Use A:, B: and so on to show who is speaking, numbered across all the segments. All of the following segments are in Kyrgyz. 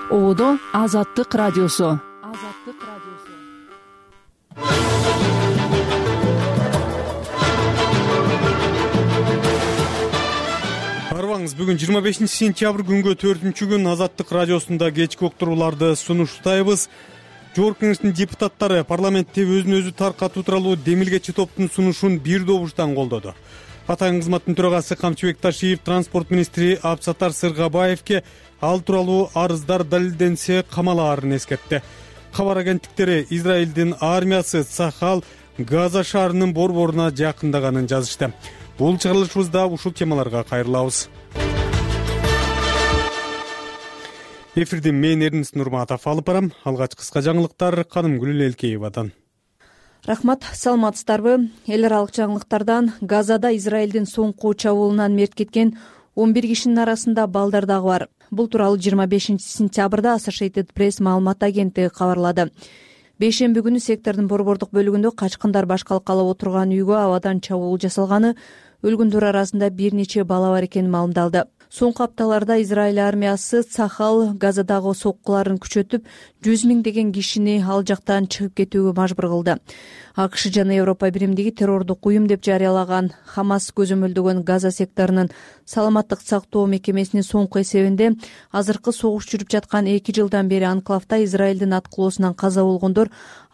A: Оодо Азаттык радиосу.
B: Арыбаңыз, бүгүн 25 сентябрь күнгө 4-күн Азаттык радиосунда кечки уктурууларды сунуштайбыз. Жогорку Кеңештин депутаттары парламентте өзүн өзү таркатуу тууралуу демилгечи топтун сунушун бир добуштан колдоду. Атайын кызматтын төрагасы Камчыбек Ташиев транспорт министри Абсатар Сыргабаевке ал тууралуу арыздар далилденсе камалаарын эскертти. Кабар агенттиктери Израилдин армиясы Цахал Газа шаарынын борборуна жакындаганын жазышты. Бул чыгарылышыбызда ушул темаларга кайрылабыз. Эфирди мен Эрнис Нурматов алып барам. Алгач кыска жаңылыктар Канымгүл Элкеевадан.
C: Рахмат, саламатсыздарбы? Эл аралык жаңылыктардан Газада Израилдин соңку чабуулунан мерт кеткен 11 кишинин арасында балдар дагы бар. Бул тууралуу 25 сентябрда Associated Press маалымат агенттиги кабарлады. Бейшемби күнү сектордун борбордук бөлүгүндө качкындар башкалкалап отурган үйгө абадан чабуул жасалганы, өлгөндөр арасында бир нече бала бар экени маалымдалды. Соңку апталарда Израиль армиясы Цахал Газадагы соккуларын күчөтүп, 100 миңдеген кишини ал жактан чыгып кетүүгө мажбур кылды. АКШ жана Европа биримдиги террордук уюм деп жарыялаган Хамас көзөмөлдөгөн Газа секторунун саламаттык сактоо мекемесинин соңку эсебинде азыркы согуш жүрүп жаткан 2 жылдан бери анклавда Израилдин аткылоосунан каза болгондор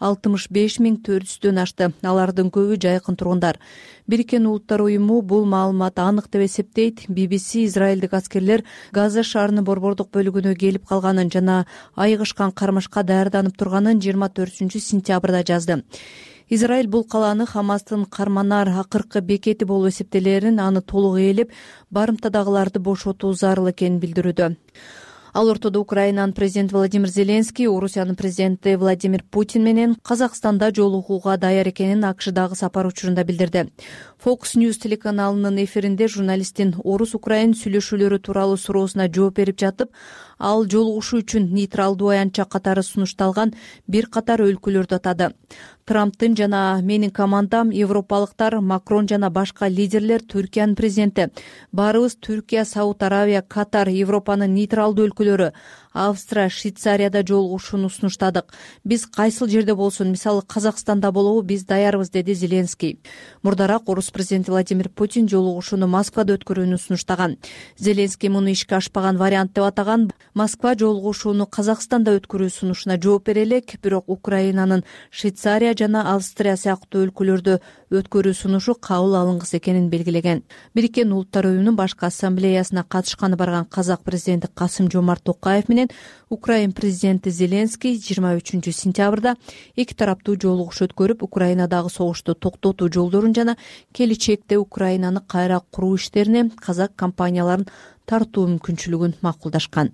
C: 65.400дөн ашты. Алардын көбү жайкын тургундар. Бириккен Улуттар уюму бул маалымат анык деп эсептейт. BBC израилдик аскерлер Газа шаарынын борбордук бөлүгүнө келип калганын жана айыгышкан кармашка даярданып турганын 24 сентябрда жазды. Израиль бул калааны Хамастын карманар акыркы бекети болуп эсептелерин, аны толук ээлеп, барымтадагыларды бошотуу зарыл экенин билдирүүдө. Ал ортодо Украинанын президенти Владимир Зеленский, Орусиянын президенти Владимир Путин менен Казакстанда жолугууга даяр экенин АКШдагы сапар учурунда билдирди. Fox News телеканалынын эфиринде журналисттин орус-украин сүйлөшүүлөрү тууралуу суроосуна жооп берип жатып, ал жолугушуу үчүн нейтралдуу аянтча катары сунушталган бир катар өлкөлөрдү атады. Трамптын жана менин командам, европалыктар, Макрон жана башка лидерлер, Түркиянын президенти, баарыбыз Түркия, Сауд Аравия, Катар, Европанын нейтралдуу өлкөлөрү, Австрия, Швейцарияда жолугушууну сунуштадык. Биз кайсыл жерде болсун, мисалы Казакстанда болобу, биз даярбыз, деди Зеленский. Мурдараак орус президенти Владимир Путин жолугушууну Москвада өткөрүүнү сунуштаган. Зеленский муну ишке ашпаган вариант деп атаган. Москва жолугушууну Казакстанда өткөрүү сунушуна жооп бере элек, бирок Украинанын Швейцария жана Австрия сыяктуу өлкөлөрдө өткөрүү сунушу кабыл алынгыс экенин белгилеген. Бириккен Улуттар уюмунун башкы ассамблеясына катышканы барган казак президенти Касым-Жомарт Токаев менен Украин президенти Зеленский 23 сентябрда эки тараптуу жолугушуу өткөрүп, Украинадагы согушту токтотуу жолдорун жана келечекте Украинаны кайра куруу иштерине казак компанияларын тартуу мүмкүнчүлүгүн макулдашкан.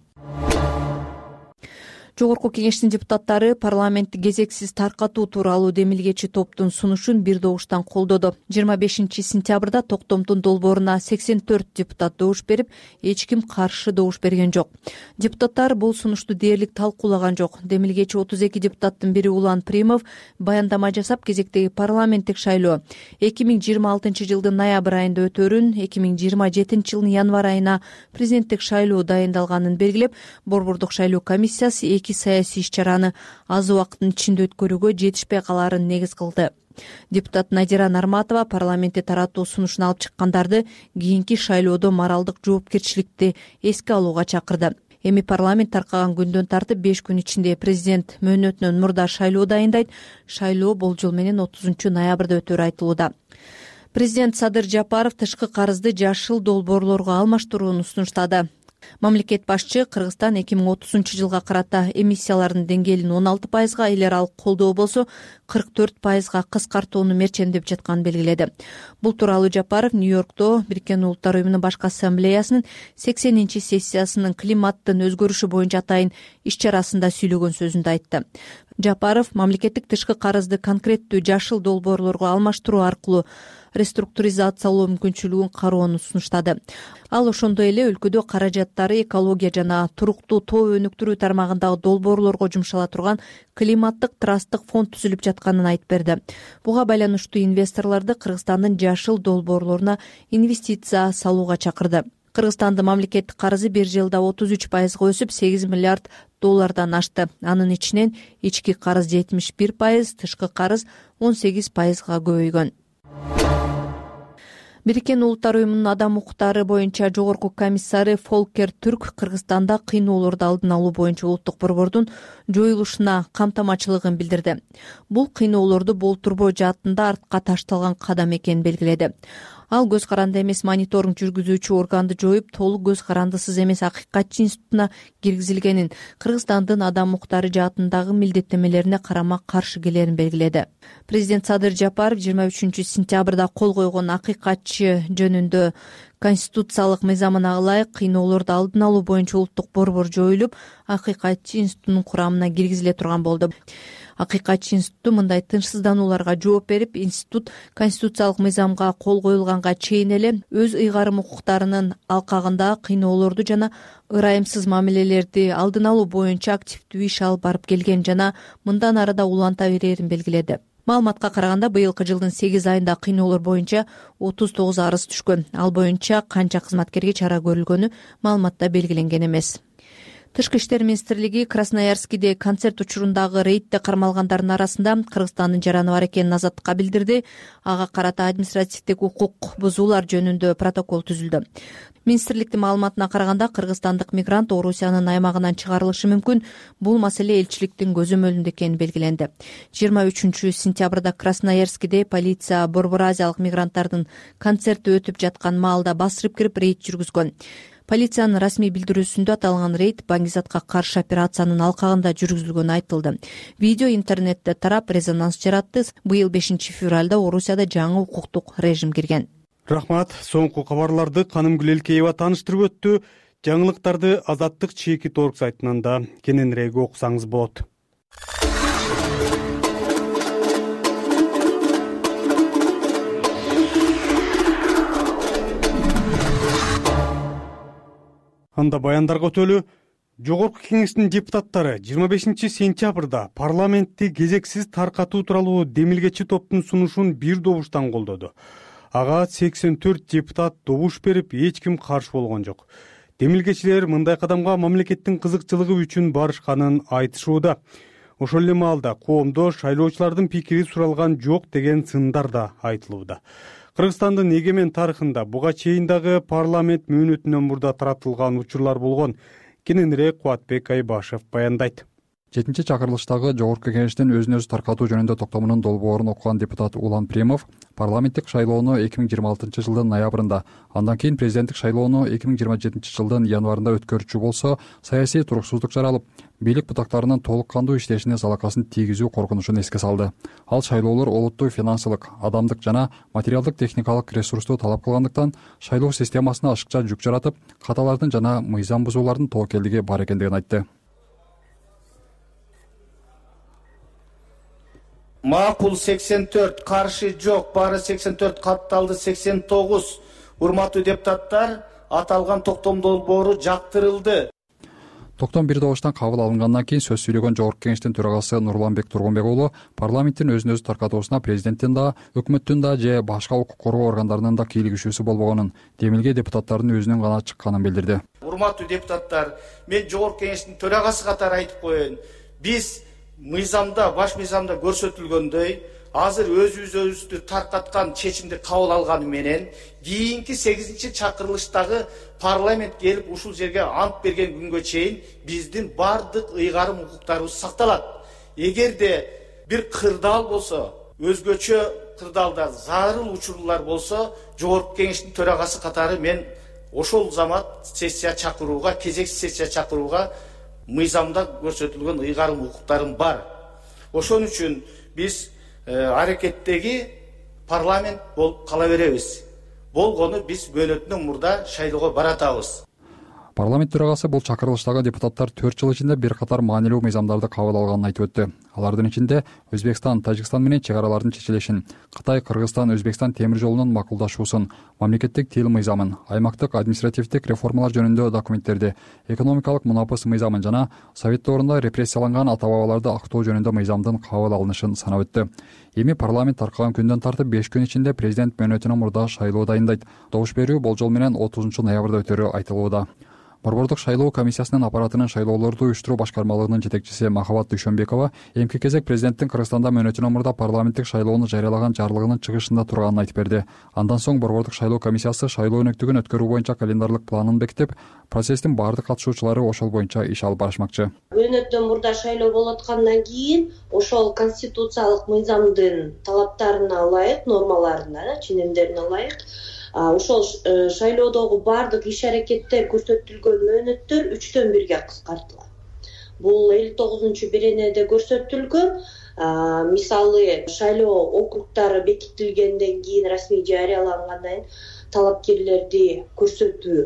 C: Жогорку Кеңештин депутаттары парламентти кезексиз таркатуу тууралуу демилгечи топтун сунушун бир добуштан колдоду. 25 сентябрда токтомдун долбооруна 84 депутат добуш берип, эч ким каршы добуш берген жок. Депутаттар бул сунушту дээрлик талкуулаган жок. Демилгечи 32 депутаттын бири Улан Примов баяндама жасап, кезектеги парламенттик шайлоо 2026 жылдын ноябрь айында өтөрүн, 2027 жылдын январь айына президенттик шайлоо дайындалганын белгилеп, борбордук шайлоо комиссиясы саясий иш-чараны аз убакыттын ичинде өткөрүүгө жетишпей калаарын негиз кылды. Депутат Надира Нарматова парламентте таратуу сунушун алып чыккандарды кийинки шайлоодо моралдык жоопкерчиликти эске алууга чакырды. Эми парламент таркаган күндөн тартып 5 күн ичинде президент мөөнөтүнөн мурда шайлоо дайындайт. Шайлоо болжол менен 30 ноябрда өтөрү айтылууда. Президент Садыр Жапаров тышкы карызды жашыл долбоорлорго алмаштырууну сунуштады. Мамлекет башчы Кыргызстан 2030 жылга карата эмиссиялардын деңгээлин 16%, эл аралык колдоо болсо 44%га кыскартууну мерчендеп жатканын белгиледи. Бул тууралуу Жапаров Нью-Йоркто Бириккен Улуттар уюмунун башкы ассамблеясынын 80 сессиясынын климаттын өзгөрүшү боюнча атайын иш-чарасында сүйлөгөн сөзүндө айтты. Жапаров мамлекеттик тышкы карызды конкреттүү жашыл долбоорлорго алмаштыруу аркылуу реструктуризациялоо мүмкүнчүлүгүн кароону сунуштады. Ал ошондой эле өлкөдө каражаттары экология жана туруктуу тоо өнүктүрүү тармагындагы долбоорлорго жумшала турган климаттык трасттык фонд түзүлүп жатканын айтып берди. Буга байланыштуу инвесторлорду Кыргызстандын жашыл долбоорлоруна инвестиция салууга чакырды. Кыргызстандын мамлекеттик карызы бир жылда 33%га өсүп 8 миллиард доллардан ашты. Анын ичинен ички карыз 71%, тышкы карыз 18%га көбөйгөн. Бириккен Улуттар уюмунун адам укуктары боюнча жогорку комиссары Фолкер Түрк Кыргызстанда кыйноолорду алдын алуу боюнча улуттук борбордун жоюлушуна камтамачылыгын билдирди. Бул кыйноолорду болтурбоо жаатында артка ташталган кадам экенин белгиледи. Ал көз каранды эмес мониторинг жүргүзүүчү органды жоюп, толук көз карандысыз эмес акыйкатчы институтуна киргизилгенин, Кыргызстандын адам укуктары жаатындагы милдеттенмелерине карама каршы келерин белгиледи. Президент Садыр Жапаров 23-сентябрда кол койгон акыйкатчы жөнүндө конституциялык мыйзамына ылайык кыйноолорду алдын алуу боюнча улуттук борбор жоюлуп, акыйкатчы институтунун курамына киргизиле турган болду. Акыйкатчы институту мындай тынчсызданууларга жооп берип, институт конституциялык мыйзамга кол коюлганга чейин эле өз ыйгарым укуктарынын алкагындагы кыйноолорду жана ырайымсыз мамилелерди алдын алуу боюнча активдүү иш алып барып келген жана мындан ары да уланта берерин белгиледи. Маалыматка караганда, быйылкы жылдын 8 айында кыйноолор боюнча 39 арыз түшкөн. Ал боюнча канча кызматкерге чара көрүлгөнү маалыматта белгиленген эмес. Тышкы иштер министрлиги Красноярскиде концерт учурундагы рейдте кармалгандардын арасында Кыргызстандын жараны бар экенин Азаттыкка билдирди. Ага карата административдик укук бузуулар жөнүндө протокол түзүлдү. Министрликтин маалыматына караганда, кыргызстандык мигрант Орусиянын аймагынан чыгарылышы мүмкүн. Бул маселе элчиликтин көзөмөлүндө экени белгиленди. 23-сентябрда Красноярскиде полиция Борбор Азиялык мигранттардын концерти өтүп жаткан маалда басырып кирип рейд жүргүзгөн. Полициянын расмий билдирүүсүндө аталган рейд баңгизатка каршы операциянын алкагында жүргүзүлгөнү айтылды. Видео интернетте тарап резонанс жаратты. Быйыл 5-февралда Орусияда жаңы укуктук режим кирген.
B: Рахмат. Соңку кабарларды Канымгүл Элкеева тааныштырып өттү. Жаңылыктарды Азаттык чеки торг сайтынан да кененирээк окусаңыз болот. Анда баяндарга өтөлү. Жогорку кеңештин депутаттары 25-сентябрда парламентти кезексиз таркатуу тууралуу демилгечи топтун сунушун бир добуштан колдоду. Ага 84 депутат добуш берип, эч ким каршы болгон жок. Демилгечилер мындай кадамга мамлекеттин кызыкчылыгы үчүн барышканын айтышууда. Ошол эле маалда коомдо шайлоочулардын пикири суралган жок деген сындар да айтылууда. Кыргызстандын эгемен тарыхында буга чейин дагы парламент мөөнөтүнөн мурда таратылган учурлар болгон. Кененирээк Кубатбек Айбашев баяндайт.
D: 7-чакырылыштагы жогорку кеңештин өзүн өзү таркатуу жөнүндө токтомунун долбоорун окуган депутат Улан Премов парламенттик шайлоону 2026 жылдын ноябрында, андан кийин президенттик шайлоону 2027 жылдын январында өткөрүүчү болсо, саясий туруксуздук жаралып, бийлик бутактарынын толук кандуу иштешине залакасын тийгизүү коркунучун эске салды. Ал шайлоолор олуттуу финансылык, адамдык жана материалдык техникалык ресурсту талап кылгандыктан шайлоо системасына ашыкча жүк жаратып, каталардын жана мыйзам бузуулардын тобокелдиги бар экендигин айтты.
E: Макул 84, каршы жок, бары 84, катталды 89. Урматтуу депутаттар, аталган токтом долбоору жактырылды.
D: Токтом бир добуштан кабыл алынгандан кийин сөз сүйлөгөн жогорку кеңештин төрагасы Нурланбек Тургунбек уулу парламенттин өзүн өзү таркатуусуна президенттин да, өкмөттүн да же башка укук коргоо органдарынын да кийлигишүүсү болбогонун, демилге депутаттардын өзүнүн гана чыкканын билдирди.
E: Урматтуу депутаттар, мен жогорку кеңештин төрагасы катары айтып коеюн. Биз мыйзамда, баш мыйзамда көрсөтүлгөндөй, азыр өзүбүздү таркаткан чечимди кабыл алганы менен, кийинки 8-чакырылыштагы парламент келип ушул жерге ант берген күнгө чейин биздин бардык ыйгарым укуктарыбыз сакталат. Эгерде бир кырдаал болсо, өзгөчө кырдаалдар, зарыл учурлар болсо, жогорку кеңештин төрагасы катары мен ошол замат сессия чакырууга, кезексиз сессия чакырууга мыйзамда көрсөтүлгөн ыйгарым укуктарым бар. Ошон үчүн биз аракеттеги парламент болуп кала беребиз. Болгону биз мөөнөтүнөн мурда шайлоого баратабыз.
D: Парламент төрагасы бул чакырылыштагы депутаттар 4 жыл ичинде бир катар маанилүү мыйзамдарды кабыл алганын айтып өттү. Алардын ичинде Өзбекстан, Тажикстан менен чек аралардын чечилишин, Кытай, Кыргызстан, Өзбекстан темир жолунун макулдашуусун, мамлекеттик тил мыйзамын, аймактык административдик реформалар жөнүндө документтерди, экономикалык мунапыс мыйзамын жана Совет доорунда репрессияланган ата-бабаларды актоо жөнүндө мыйзамдын кабыл алынышын санап өттү. Эми парламент таркаган күндөн тартып 5 күн ичинде президент мөөнөтүнөн мурда шайлоо дайындайт. Добуш берүү болжол менен 30 ноябрда өтөрү айтылууда. Борбордук шайлоо комиссиясынын аппаратынын шайлоолорду уюштуруу башкармалыгынын жетекчиси Махабат Дүйшөнбекова эмки кезек президенттин Кыргызстанда мөөнөтүнөн мурда парламенттик шайлоону жарыялаган жарлыгынын чыгышында турганын айтып берди. Андан соң Борбордук шайлоо комиссиясы шайлоо өнөктүгүн өткөрүү боюнча календарлык планын бекитип, процесстин баардык катышуучулары ошол боюнча иш алып барышмакчы.
F: Мөөнөттөн мурда шайлоо болуп аткандан кийин ошол конституциялык мыйзамдын талаптарына ылайык, нормаларына, ченемдерине ылайык ошол шайлоодогу баардык иш-аракеттер көрсөтүлгөн мөөнөттөр 3/1 кыскартылат. Бул 59-беренеде көрсөтүлгөн. Мисалы шайлоо округдары бекитилгенден кийин, расмий жарыялангандан кийин талапкерлерди көрсөтүү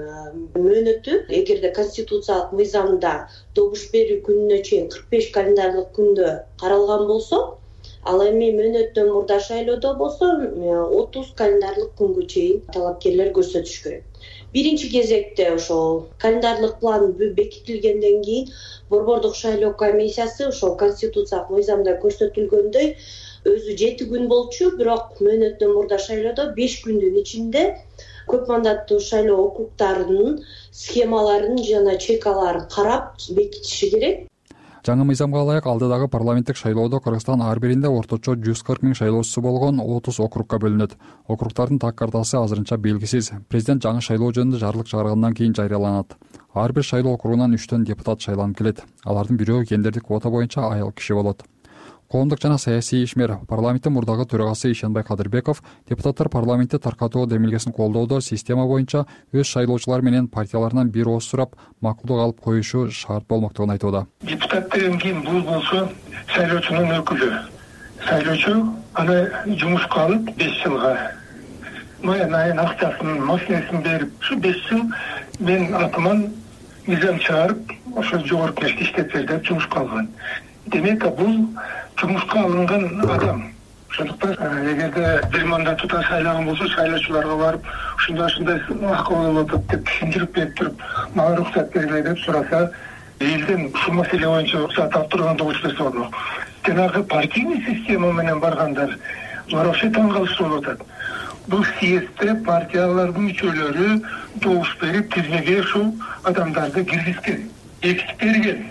F: мөөнөтү эгерде конституциялык мыйзамда добуш берүү күнүнө чейин 45 календарлык күндө каралган болсо, ал эми мөөнөттөн мурда шайлоодо болсо 30 календарлык күнгө чейин талапкерлер көрсөтүш керек. Биринчи кезекте ошол календарлык план бекитилгенден кийин Борбордук шайлоо комиссиясы ошол конституциялык мыйзамда көрсөтүлгөндөй өзү 7 күн болчу, бирок мөөнөттөн мурда шайлоодо 5 күндүн ичинде көп мандаттуу шайлоо округдарынын схемаларын жана чекаларын карап бекитиши керек.
D: Жаңы мыйзамга ылайык алдыдагы парламенттик шайлоодо Кыргызстан ар биринде орточо 140 000 шайлоочусу болгон 30 округга бөлүнөт. Округдардын так картасы азырынча белгисиз. Президент жаңы шайлоо жөнүндө жарлык чыгаргандан кийин жарыяланат. Ар бир шайлоо округунан 3 депутат шайланып келет. Алардын бирөө гендердик квота боюнча айыл киши болот. Коомдук жана саясий ишмер парламенттин мурдагы төрагасы Ишенбай Кадырбеков депутаттар парламентти таркатуу демилгесин колдоодо система боюнча өз шайлоочулары менен партияларынан бир ооз сурап, макулдук алып коюшу шарт болмоктугун айтууда.
G: Депутаттардан кийин бул болсо шайлоочунун өкүлү. Шайлоочу аны жумушка алып 5 жылга майын акчасын, машинесин берип, ушу 5 жыл мен атыман мыйзам чыгарып, ошо жогорку кеңеште иштеп бер деп жумушка алган. Демек, бул жумушка алынган адам. Ошондуктан эгерде бир мандаттуу шайлаган болсо, шайлоочуларга барып, ушундай акыбал болуп атат деп түшүндүрүп берип туруп, мага уруксат бергиле деп сураса, элден ушул маселе боюнча уруксат алып турганда болчу болот. Жанагы партийный система менен баргандар вообще таң калыштуу болуп атат. Бул съездде партиялардын мүчөлөрү добуш берип, тизмеге ушул адамдарды киргизген, бекитип берген.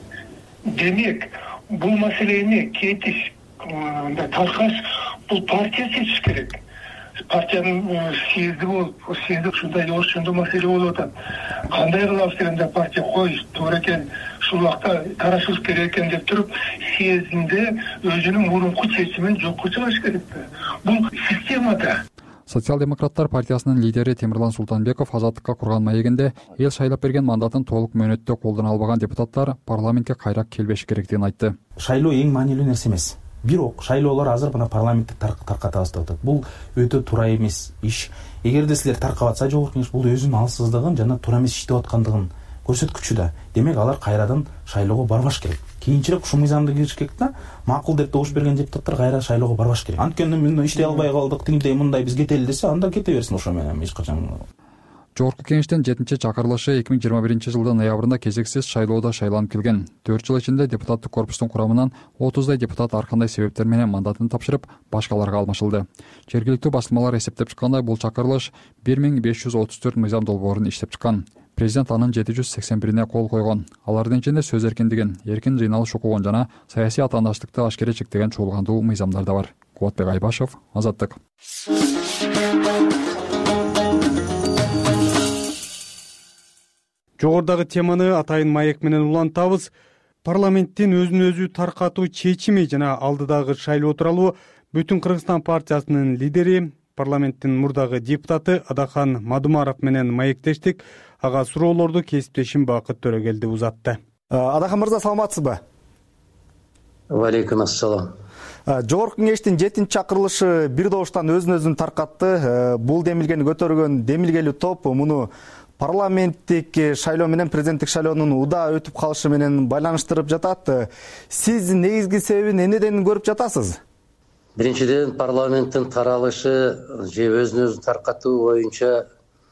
G: Демек, бул маселени кетиш, таркаш бул партия чечиш керек. Партиянын съезди болуп, съезди ушундай ошондой маселе болуп атат. Кандай кылабыз дегенде партия кой, туура экен, ушул убакта тарашыш керек экен деп туруп, съездинде өзүнүн мурунку чечимин жокко чыгарыш керек. Бул системада.
D: Социал-демократтар партиясынын лидери Темирлан Султанбеков азаттыкка курган маегинде эл шайлап берген мандатын толук мөөнөттө колдоно албаган депутаттар парламентке кайра келбеш керектигин айтты.
H: Шайлоо эң маанилүү нерсе эмес. Бирок шайлоолор азыр мына парламентти таркатабыз деп атат. Бул өтө туура эмес иш. Эгерде силер таркап атса жогорку кеңеш бул өзүнүн алсыздыгын жана туура эмес иштеп аткандыгын көрсөткүчү да. Демек алар кайрадан шайлоого барбаш керек. Кийинчерээк ушул мыйзамды кириш керек да. Макул деп добуш берген депутаттар кайра шайлоого барбаш керек. Анткени мен иштей албай калдык, тигиндей мындай биз кетели десе, анда кете берсин ошо менен эч качан.
D: Жогорку кеңештин 7-чакырылышы 2021-жылдын ноябрында кезексиз шайлоодо шайланып келген. 4 жыл ичинде депутаттык корпустун курамынан 30дай депутат ар кандай себептер менен мандатын тапшырып, башкаларга алмашылды. Жергиликтүү басылмалар эсептеп чыккандай, бул чакырылыш 1534 мыйзам долбоорун иштеп чыккан. Президент анын 781-ине кол койгон. Алардын ичинде сөз эркиндигин, эркин жыйналыш укугун жана саясий атаандаштыкты ашкере чектеген чуулгандуу мыйзамдар да бар. Кубатбек Айбашев, Азаттык.
B: Жогордагы теманы атайын маек менен улантабыз. Парламенттин өзүн өзү таркатуу чечими жана алдыдагы шайлоо тууралуу Бүтүн Кыргызстан партиясынын лидери, парламенттин мурдагы депутаты Адахан Мадумаров менен маектештик. Ага суроолорду кесиптешим Бакыт Төрөгелди узатты.
I: Адахан мырза, саламатсызбы?
J: Валейкум ассалам.
I: Жогорку кеңештин 7-чакырылышы бир добуштан өзүн өзү таркатты. Бул демилгени көтөргөн демилгелүү топ муну парламенттик шайлоо менен президенттик шайлоонун удаа өтүп калышы менен байланыштырып жатат. Сиз негизги себебин эмнеден көрүп жатасыз?
J: Биринчиден, парламенттин таралышы же өзүн өзү таркатуу боюнча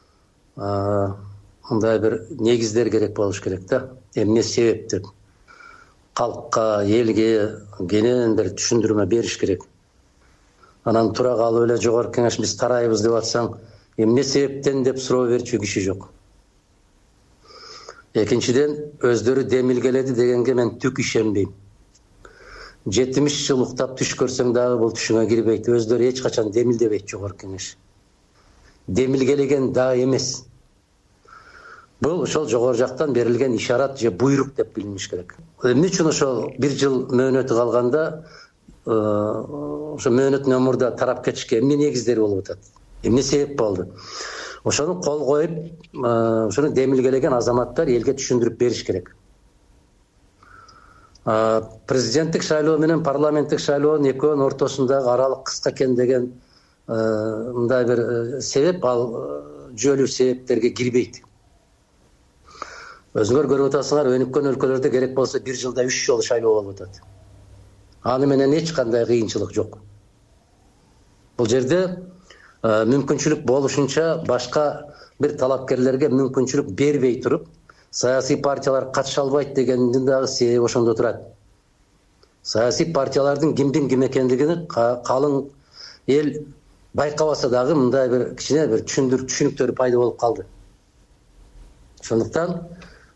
J: мындай бир негиздер керек болуш керек да. Эмне себеп деп калкка, элге кенен бир түшүндүрмө бериш керек. Анан тура калып эле жогорку кеңеш биз тарайбыз деп атсаң, эмне себептен деп суроо берчү киши жок. Экинчиден өздөрү демилгеледи дегенге мен түк ишенбейм. 70 жыл уктап түш көрсөң дагы бул түшүңө кирбейт. Өздөрү эч качан демилдебейт жогорку кеңеш. Демилгелеген дагы эмес. Бул ошол жогору жактан берилген ишарат же буйрук деп билиниш керек. Эмне үчүн ошол 1 жыл мөөнөтү калганда ошо мөөнөт номурда тарап кетишке эмне негиздери болуп атат? Эмне себеп болду? Ошону кол коюп, ошону демилгелеген азаматтар элге түшүндүрүп бериш керек. Президенттик шайлоо менен парламенттик шайлоонун экөөнүн ортосундагы аралык кыска экен деген мындай бир себеп, ал жүйөлүү себептерге кирбейт. Өзүңөр көрүп атасыңар, өнүккөн өлкөлөрдө керек болсо 1 жылда 3 жолу шайлоо болуп атат. Аны менен эч кандай кыйынчылык жок. Бул жерде мүмкүнчүлүк болушунча башка бир талапкерлерге мүмкүнчүлүк бербей туруп, саясий партиялар катыша албайт дегендин дагы себеби ошондо турат. Саясий партиялардын кимдин ким экендигин калың эл байкабаса дагы мындай бир кичине бир түшүнүктөр пайда болуп калды. Ошондуктан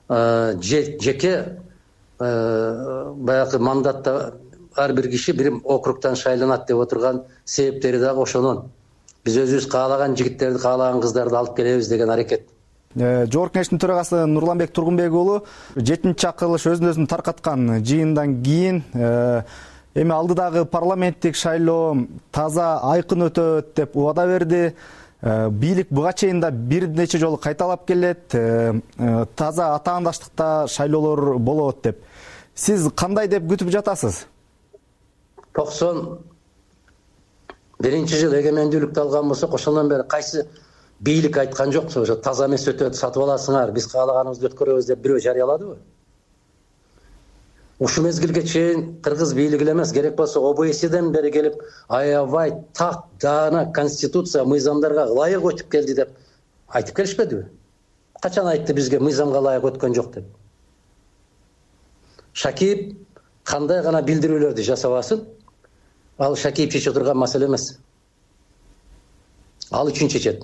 J: жеке баягы мандатта ар бир киши бир округтан шайланат деп отурган себептери дагы ошонун. Биз өзүбүз каалаган жигиттерди, каалаган кыздарды алып келебиз деген аракет.
I: Жогорку кеңештин төрагасы Нурланбек Тургунбек уулу 7-чакырылыш өзүн таркаткан жыйындан кийин эми алдыдагы парламенттик шайлоо таза айкын өтөт деп убада берди. Бийлик буга чейин да бир нече жолу кайталап келет. Таза атаандаштыкта шайлоолор болот деп. Сиз кандай деп күтүп жатасыз?
J: 91 жыл эгемендүүлүктү алган болсок, ошондон бери кайсы бийлик айткан жок, ошо таза эмес өтөт, сатып аласыңар, биз каалаганыбызды өткөрөбүз деп бирөө жарыяладыбы? Ушул мезгилге чейин кыргыз бийлиги эле эмес, керек болсо ОБСЕден бери келип, аябай так, даана конституция мыйзамдарга ылайык өтүп келди деп айтып келишпедиби? Качан айтты бизге мыйзамга ылайык өткөн жок деп? Шакиев кандай гана билдирүүлөрдү жасабасын, ал Шакиев чече турган маселе эмес. Ал үчүн чечет.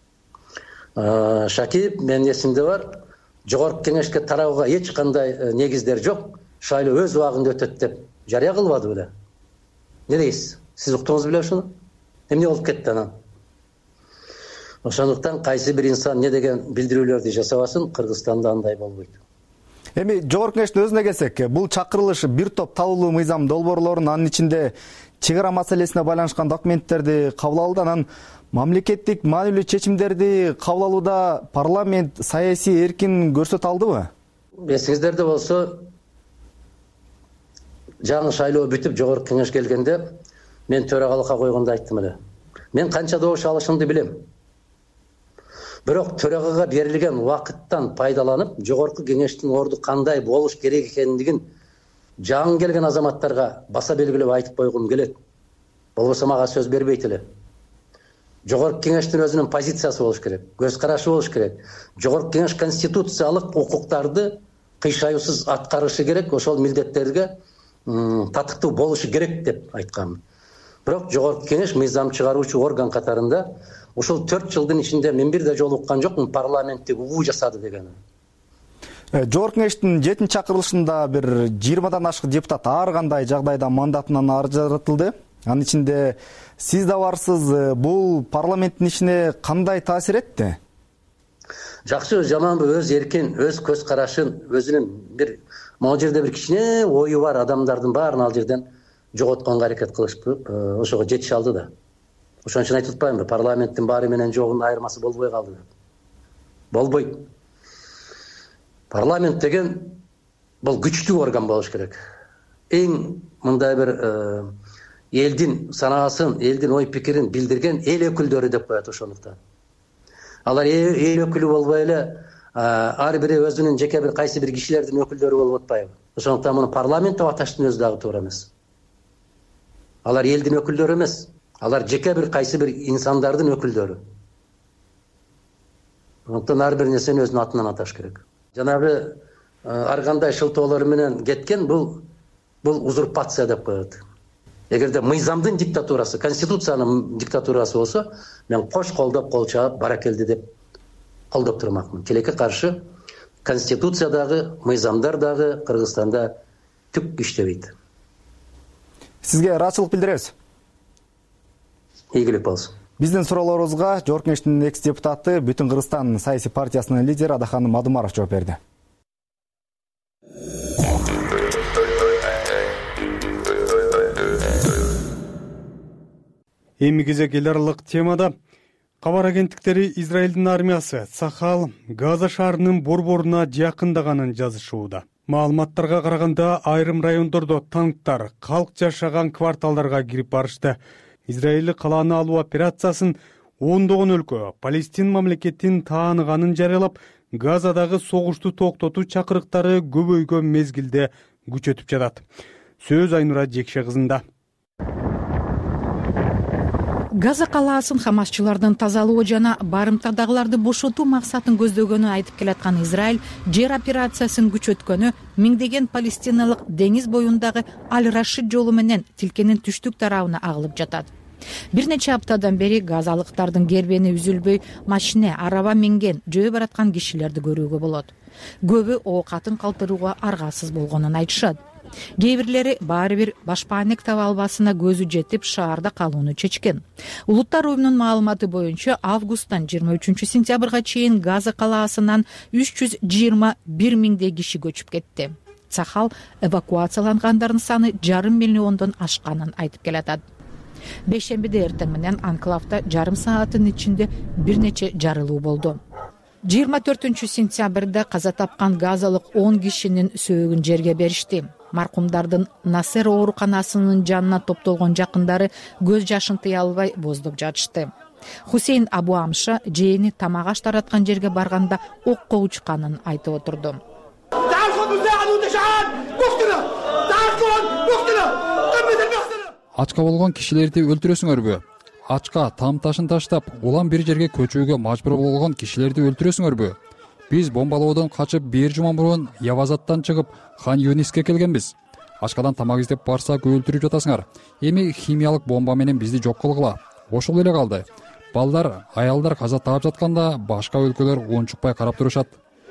J: Шакиев, менин эсимде бар, жогорку кеңешке тарабыга эч кандай негиздер жок, шайлоо өз убагында өтөт деп жарыя кылбады беле? Не дейсиз? Сиз уктуңуз беле ушуну? Эмне болуп кетти анан? Ошондуктан кайсы бир инсан не деген билдирүүлөрдү жасабасын, Кыргызстанда андай болбойт.
I: Эми жогорку кеңештин өзүнө келсек, бул чакырылыш бир топ талуулуу мыйзам долбоорлорун, анын ичинде чек ара маселесине байланышкан документтерди кабыл алды. Анан мамлекеттик маанилүү чечимдерди кабыл алууда парламент саясий эркин көрсөтө алдыбы?
J: Эсиңиздерде болсо, жаңы шайлоо бүтүп жогорку кеңеш келгенде мен төрагалыкка койгондо айттым эле. Мен канча добуш алышымды билем. Бирок төрагага берилген убакыттан пайдаланып, жогорку кеңештин орду кандай болуш керек экендигин жаңы келген азаматтарга баса белгилеп айтып койгум келет. Болбосо мага сөз бербейт эле. Жогорку кеңештин өзүнүн позициясы болуш керек, көз карашы болуш керек. Жогорку кеңеш конституциялык укуктарды кыйшаюусуз аткарышы керек, ошол милдеттерге татыктуу болушу керек деп айткам. Бирок жогорку кеңеш мыйзам чыгаруучу орган катарында ушул 4 жылдын ичинде мен бир да жолу уккан жокмун парламентте угуу жасады дегенин.
I: Жогорку кеңештин 7-чакырылышында бир 20дан ашык депутат ар кандай жагдайда мандатынан ажыратылды. Анын ичинде сиз да барсыз. Бул парламенттин ишине кандай таасир этти?
J: Жакшы, жаманбы, өз эркин, өз көз карашын, өзүнүн бир могу жерде бир кичине ою бар адамдардын баарын ал жерден жоготконго аракет кылышып, ошого жетише алды да. Ошон үчүн айтып атпаймынбы, парламенттин баары менен жогунун айырмасы болбой калды деп. Болбойт. Парламент деген бул күчтүү орган болуш керек. Эң мындай бир элдин санаасын, элдин ой пикирин билдирген эл өкүлдөрү деп коет ошондуктан. Алар эл өкүлү болбой эле ар бири өзүнүн жеке бир кайсы бир кишилердин өкүлдөрү болуп атпайбы? Ошондуктан муну парламент деп аташтын өзү дагы туура эмес. Алар элдин өкүлдөрү эмес. Алар жеке бир кайсы бир инсандардын өкүлдөрү. Ошондуктан ар бир нерсени өзүнүн атынан аташ керек. Жанагы ар кандай шылтоолор менен кеткен бул узурпация деп коет. Эгерде мыйзамдын диктатурасы, конституциянын диктатурасы болсо, мен кош колдоп кол чаап баракелди деп колдоп турмакмын. Тилекке каршы Конституция дагы, мыйзамдар дагы Кыргызстанда түк иштебейт.
I: Сизге ыраачылык билдиребиз.
J: Ийгилик болсун.
I: Биздин суроолорубузга Жогорку Кеңештин экс депутаты, Бүтүн Кыргызстан саясий партиясынын лидери Адаханым Мадумаров жооп берди.
B: Эми кезек эл аралык темада кабар агенттиктери Израилдин армиясы Цахал Газа шаарынын борборуна жакындаганын жазышууда. Маалыматтарга караганда айрым райондордо танктар калк жашаган кварталдарга кирип барышты. Израиль калааны алуу операциясын ондогон өлкө Палестин мамлекетин тааныганын жарыялап, Газадагы согушту токтотуу чакырыктары көбөйгөн мезгилде күчөтүп жатат. Сөз Айнура Жекше кызында.
K: Газа калаасын хамасчылардан тазалоо жана барымтадагыларды бошотуу максатын көздөгөнү айтып келаткан Израиль жер операциясын күчөткөнү миңдеген палестиналык деңиз боюндагы Аль-Рашид жолу менен тилкенин түштүк тарабына агылып жатат. Бир нече аптадан бери газалыктардын кербени үзүлбөй машине, араба минген, жөө бараткан кишилерди көрүүгө болот. Көбү оокатын калтырууга аргасыз болгонун айтышат. Кээ бирлери баары бир башпаанек таба албасына көзү жетип шаарда калууну чечкен. Улуттар уюмунун маалыматы боюнча августтан 23 сентябрга чейин Газа калаасынан 321 миңдей киши көчүп кетти. Цахал эвакуациялангандардын саны 5,5 миллиондон ашканын айтып келатат. Бейшембиде эртең менен анклавда жарым сааттын ичинде бир нече жарылуу болду. 24 сентябрда каза тапкан газалык 10 кишинин сөөгүн жерге беришти. Маркумдардын Насер ооруканасынын жанына топтолгон жакындары көз жашын тыя албай боздоп жатышты. Хусейн Абу Амша жээни тамак аш тараткан жерге барганда окко учканын айтып отурду.
D: Ачка болгон кишилерди өлтүрөсүңөрбү? Ачка там ташын таштап, улам бир жерге көчүүгө мажбур болгон кишилерди өлтүрөсүңөрбү? Биз бомбалоодон качып бир жума мурун Явазаттан чыгып Хан Юниске келгенбиз. Ачкадан тамак издеп барсак өлтүрүп жатасыңар. Эми химиялык бомба менен бизди жок кылгыла. Ошол эле калды. Балдар, аялдар каза таап жатканда башка өлкөлөр унчукпай карап турушат.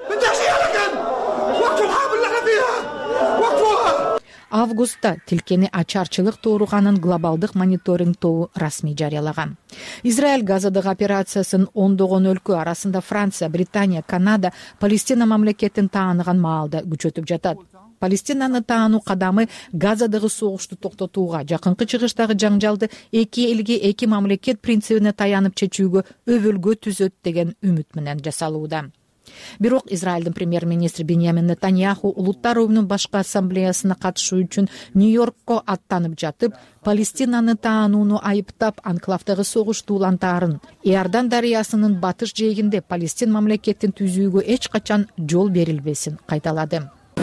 K: Августта тилкени ачарчылык тууруганын глобалдык мониторинг тобу расмий жарыялаган. Израиль Газадагы операциясын ондогон өлкө арасында Франция, Британия, Канада Палестина мамлекетин тааныган маалда күчөтүп жатат. Палестинаны таануу кадамы Газадагы согушту токтотууга, жакынкы чыгыштагы жаңжалды эки элге эки мамлекет принцибине таянып чечүүгө өбөлгө түзөт деген үмүт менен жасалууда. Бирок Израилдин премьер-министри Биньямин Нетаньяху Улуттар уюмунун башкы ассамблеясына катышуу үчүн Нью-Йоркко аттанып жатып, Палестинаны таанууну айыптап, анклавдагы согушту улантаарын, Иордан дарыясынын батыш жээгинде Палестин мамлекетин түзүүгө эч качан жол берилбесин кайталады.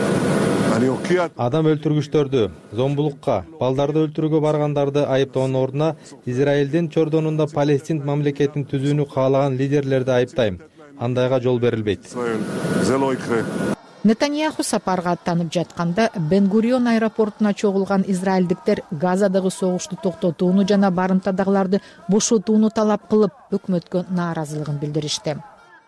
L: Адам өлтүргүчтөрдү, зомбулукка, балдарды өлтүрүүгө баргандарды айыптоонун ордуна Израилдин чордонунда Палестин мамлекетин түзүүнү каалаган лидерлерди айыптайм. Андайга жол берилбейт.
K: Нетаньяху сапарга аттанып жатканда Бен-Гурион аэропортуна чогулган израилдиктер Газадагы согушту токтотууну жана барымтадагыларды бошотууну талап кылып, өкмөткө нааразылыгын билдиришти.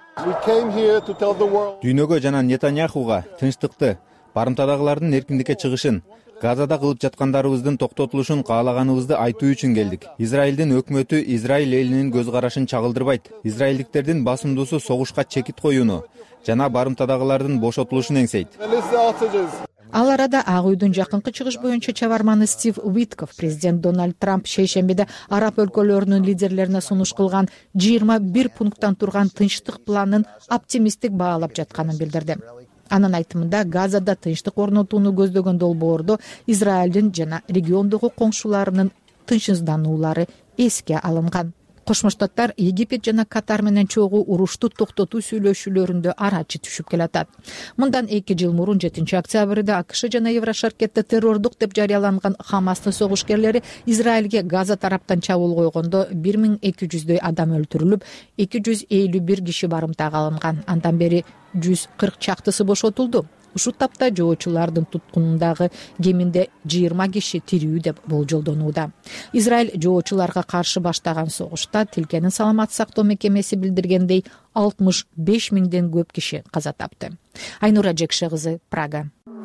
M: Дүйнөгө жана Нетаньяхуга тынчтыкты, барымтадагылардын эркиндикке чыгышын, Газада кылып жаткандарыбыздын токтотулушун каалаганыбызды айтуу үчүн келдик. Израилдин өкмөтү Израиль элинин көз карашын чагылдырбайт. Израилдиктердин басымдуусу согушка чекит коюуну жана барымтадагылардын бошотулушун эңсейт.
K: Ал арада Ак үйдүн жакынкы чыгыш боюнча чабарманы Стив Уитков президент Дональд Трамп шейшембиде араб өлкөлөрүнүн лидерлерине сунуш кылган 21 пункттан турган тынчтык планын оптимисттик баалап жатканын билдирди. Анын айтымында Газада тынчтык орнотууну көздөгөн долбоордо Израилдин жана региондогу коңшуларынын тынчсыздануулары эске алынган. Кошмо Штаттар Египет жана Катар менен чогуу урушту токтотуу сүйлөшүүлөрүндө арачы түшүп келатат. Мындан 2 жыл мурун 7 октябрда АКШ жана Еврошаркетте террордук деп жарыяланган Хамастын согушкерлери Израилге Газа тараптан чабуул койгондо 1200дөй адам өлтүрүлүп, 251 киши барымтага алынган. Андан бери 140 чактысы бошотулду. ушул тапта жоочулардын туткунундагы кеминде 20 киши тирүү деп болжолдонууда. Израиль жоочуларга каршы баштаган согушта тилкенин саламаттык сактоо мекемеси билдиргендей 65 миңден көп киши каза тапты. Айнура Жекше кызы, Прага.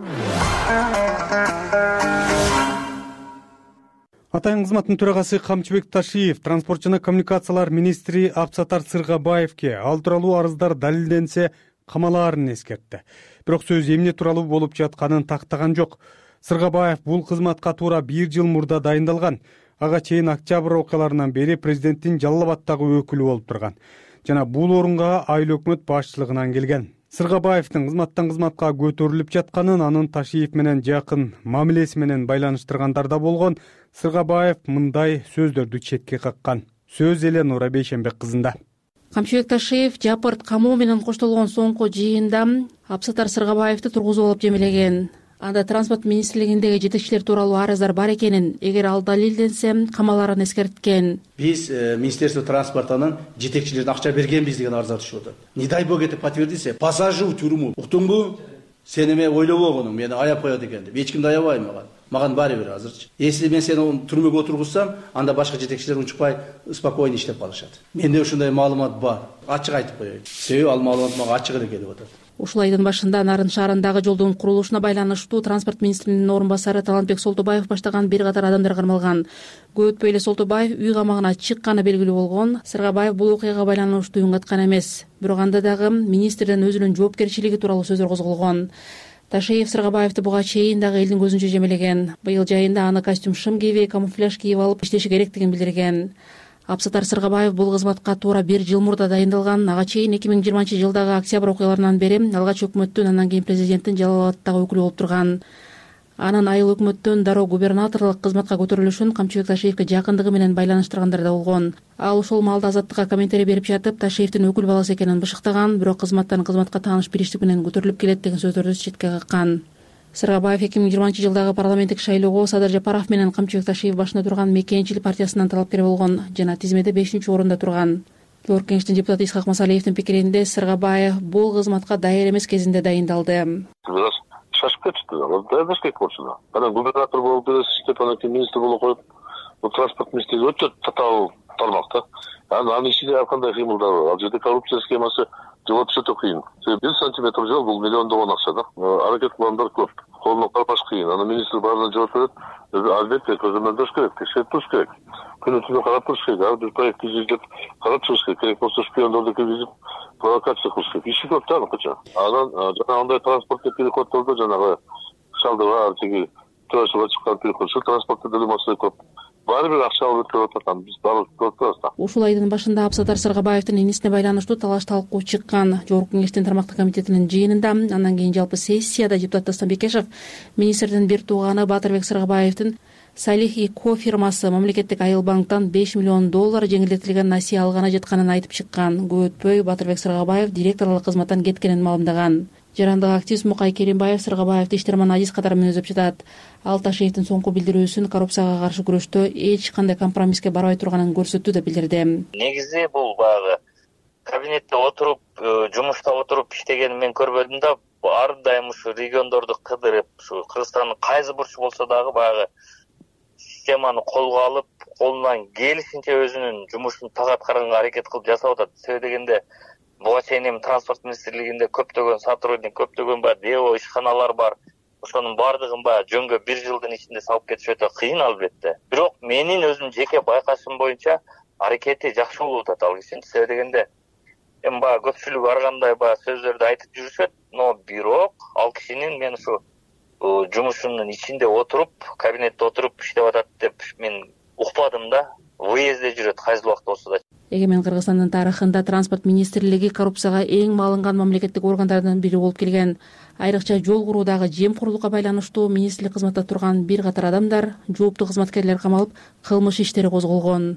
B: Атайын кызматтын төрагасы Камчыбек Ташиев транспорт жана коммуникациялар министри Абсатар Сыргабаевке ал тууралуу арыздар далилденсе камалаарын эскертти. Бирок сөз эмне тууралуу болуп жатканын тактаган жок. Сыргабаев бул кызматка туура 1 жыл мурда дайындалган. Ага чейин октябрь окуяларынан бери президенттин Жалал Абаддагы өкүлү болуп турган жана бул орунга айыл өкмөт башчылыгынан келген. Сыргабаевдин кызматтан кызматка көтөрүлүп жатканын анын Ташиев менен жакын мамилеси менен байланыштыргандар да болгон. Сыргабаев мындай сөздөрдү четке каккан. Сөз Эленора Бейшенбек кызында.
N: Камчыбек Ташиев Жапырт камоо менен коштолгон соңку жыйында Абсатар Сыргабаевди тургузуп алып жемелеген. Анда транспорт министрлигиндеги жетекчилер тууралуу арыздар бар экенин, эгер ал далилденсе камаларын эскерткен.
O: Биз Министерство транспортунун жетекчилерине акча бергенбиз деген арыздар түшүп атат. Не дай бог это подтвердится, посажу в тюрьму. Уктуңбу? Сен эме ойлобогонуң, мени аяп коет экен деп. Эч кимди аябай маган. Маган баары бир азырчы. Если мен сени түрмөгө отургузсам, анда башка жетекчилер унчукпай спокойно иштеп калышат. Менде ушундай маалымат бар. Ачык айтып коеюн. Себеби ал маалымат мага ачык эле келип атат.
N: Ушул айдын башында Нарын шаарындагы жолдун курулушуна байланыштуу транспорт министринин орун басары Талантбек Солтубаев баштаган бир катар адамдар кармалган. Көп өтпөй эле Солтубаев үй камагына чыкканы белгилүү болгон. Сыргабаев бул окуяга байланыштуу үн каткан эмес. Бирок анда дагы министрдин өзүнүн жоопкерчилиги тууралуу сөздөр козголгон. Ташиев Сыргабаевди буга чейин дагы элдин көзүнчө жемелеген. Быйыл жайында аны костюм шым кийип, камуфляж кийип алып иштеши керектигин билдирген. Абсатар Сыргабаев бул кызматка туура 1 жыл мурда дайындалган. Ага чейин 2020-жылдагы октябрь окуяларынан бери алгач өкмөттүн, андан кийин президенттин Жалал Абаддагы өкүлү болуп турган. Анын айыл өкмөттөн дароо губернаторлук кызматка көтөрүлүшүн Камчыбек Ташиевке жакындыгы менен байланыштыргандар да болгон. Ал ошол маалда Азаттыкка комментарий берип жатып, Ташиевдин өкүл баласы экенин бышыктаган, бирок кызматтан кызматка тааныш бириштик менен көтөрүлүп келет деген сөздөрдү четке каккан. Сыргабаев 2020-жылдагы парламенттик шайлоого Садыр Жапаров менен Камчыбек Ташиев башында турган Мекенчил партиясынан талапкер болгон жана тизмеде 5-орунда турган. Жогорку Кеңештин депутаты Исхак Масалиевдин пикиринде Сыргабаев бул кызматка даяр эмес кезинде дайындалды.
P: Шашып кетишти. Дайындаш керек болчу. Анан губернатор болуп келип, анан кийин министр болуп коюп, бул транспорт министрлиги өтө татаал тармак да. Анын ичинде ар кандай кыймылдар бар. Ал жерде коррупция схемасы жылап өтө кыйын. 1 сантиметр жол бул миллиондогон акча да. Аракет кылгандар көп. Колуна карпаш кыйын. Анан министр баарына жооп берет. Албетте көзөмөлдөш керек, текшерип туруш керек. Күнү түнү карап туруш керек. Ар бир проектти изилдеп карап туруш керек. Керек болсо шпиондорду киргизип провокация кылыш керек. Иши көп да аныкыча. Анан жана андай транспорттук переходдордо жанагы шалдыга тиги төрөсүгө чыккан переход, транспортто деле маселе көп. Баары бир акча алып өтүп атат. Биз баары көрүп турабыз да.
N: Ушул айдын башында Абсатар Сыргабаевдин инисине байланыштуу талаш талкуу чыккан. Жогорку Кеңештин тармактык комитетинин жыйынында, андан кийин жалпы сессияда депутат Дастан Бекешев министрдин бир тууганы Батырбек Сыргабаевдин Салих и Ко фирмасы мамлекеттик айыл банктан $5 миллион жеңилдетилген насие алганы жатканын айтып чыккан. Көп өтпөй Батырбек Сыргабаев директорлук кызматтан кеткенин маалымдаган. Жарандык активист Мукай Керимбаев Сыргабаевди Иштерман Азиз катары менен өзөп жатат. Ал Ташиевдин соңку билдирүүсүн коррупцияга каршы күрөштө эч кандай компромисске барбай турганын көрсөттү деп билдирди.
Q: Негизи бул баягы кабинетте отуруп, жумушта отуруп иштегенин мен көрбөдүм да. Ар дайым ушу региондорду кыдырып, ушу Кыргызстандын кайсы бурчу болсо дагы баягы системаны колго алып, колунан келишинче өзүнүн жумушун так аткарганга аракет кылып жасап атат. Себеби дегенде буга чейин эми транспорт министрлигинде көптөгөн сотрудник, көптөгөн баягы ДЭО ишканалар бар. Ошонун баардыгын баягы жөнгө 1 жылдын ичинде салып кетиш өтө кыйын албетте. Бирок менин өзүм жеке байкашым боюнча аракети жакшы болуп атат ал кишинин. Себеби дегенде эми баягы көпчүлүк ар кандай баягы сөздөрдү айтып жүрүшөт, но бирок ал кишинин мен ушу жумушунун ичинде отуруп, кабинетте отуруп иштеп атат деп мен укпадым да. Выездде жүрөт кайсы убакта болсо да.
N: Эгемен Кыргызстандын тарыхында транспорт министрлиги коррупцияга эң малынган мамлекеттик органдардын бири болуп келген. Айрыкча жол куруудагы жемкурлукка байланыштуу министрлик кызматта турган бир катар адамдар, жооптуу кызматкерлер камалып, кылмыш иштери козголгон.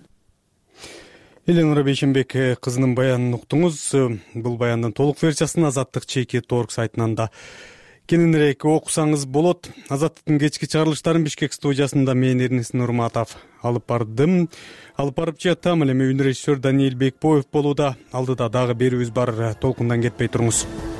B: Эленора Бейшенбек кызынын баянын уктуңуз. Бул баяндын толук версиясын Азаттык ЧК.org сайтынан да кененирээк окусаңыз болот. Азаттыктын кечки чыгарылыштарын Бишкек студиясында мен Эрнис Нурматов алып бардым. Алып барып жатам. Эми үн режиссер Даниил Бекбоев болууда. Алдыда дагы берүүбүз бар. Толкундан кетпей туруңуз.